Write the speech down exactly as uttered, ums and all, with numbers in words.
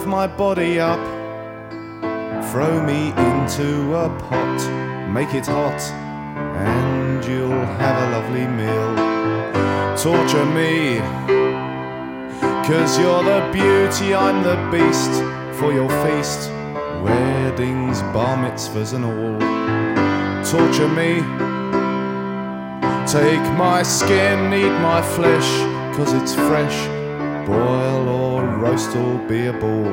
carve my body up, throw me into a pot, make it hot, and you'll have a lovely meal. Torture me, 'cause you're the beauty, I'm the beast. For your feast, weddings, bar mitzvahs and all. Torture me, take my skin, eat my flesh, 'cause it's fresh. Boil or roast or be a ball.